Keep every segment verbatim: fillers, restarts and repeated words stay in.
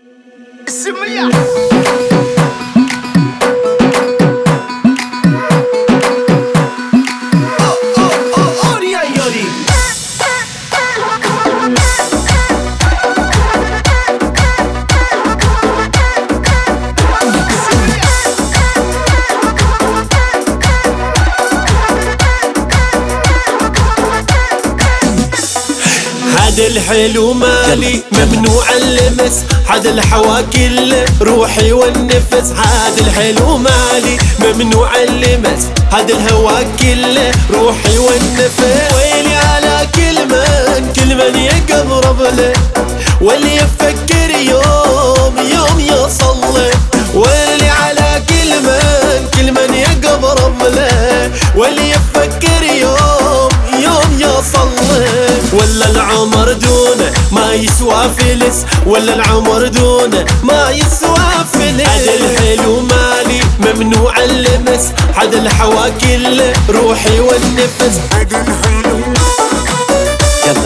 هذا الحلو مالي ممنوع اللمس، هذا الحوا كله روحي والنفس. هذا الحلو مالي ممنوع اللمس، هذا الهوا كله روحي والنفس. ويلي على كل من كل من يقرب له، واللي يفكر يوم يوم يوصل له. ويلي على كل من كل من يقرب له، واللي يفكر يوم يوم يوصل له. ولا العمر دونه ما يسوى فلس، ولا العمر دونه ما يسوى فلس. هذا الحلو مالي ممنوع اللمس، هذا الحوا كله روحي والنفس. هذا الحلو يلا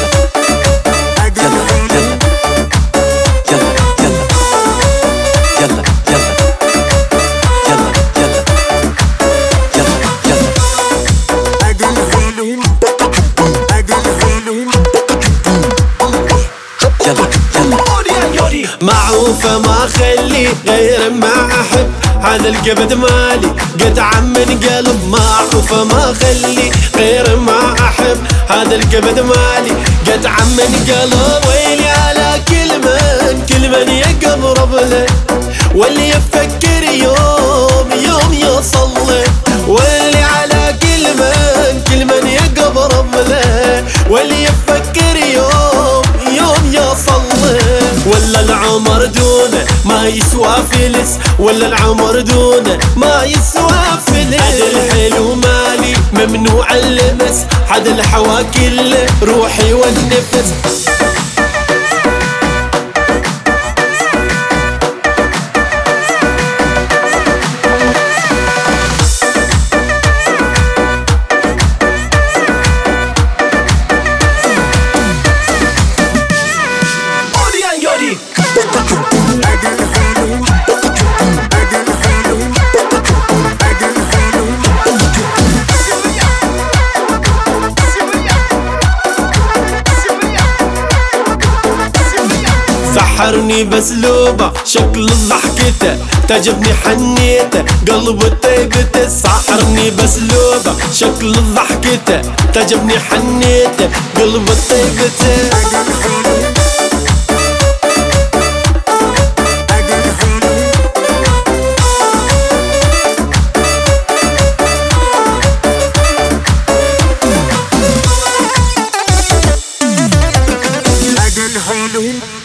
يلا يلا معروفة ما خلي غير ما أحب، هذا الكبد مالي قطعة من قلب. معروفة ما خلي غير ما أحب، هذا الكبد مالي قطعة من قلب. ويلي على كل من كل من يقرب له، واللي يفكر يوم يوم يوصل له. واللي على كل من كل من يقرب له، واللي يفكر يوم يوم يوصل له. ولا العمر دونه ما يسوى فلس، ولا العمر دونه ما يسوى فلس. هذا الحلو مالي ممنوع اللمس، هذا الحوا كله روحي والنفس. سحرني بسلوبه شكل ضحكته، تعجبني حنيته قلبه طيبته. سحرني بسلوبه شكل ضحكته، تعجبني حنيته قلبه طيبته. الحلو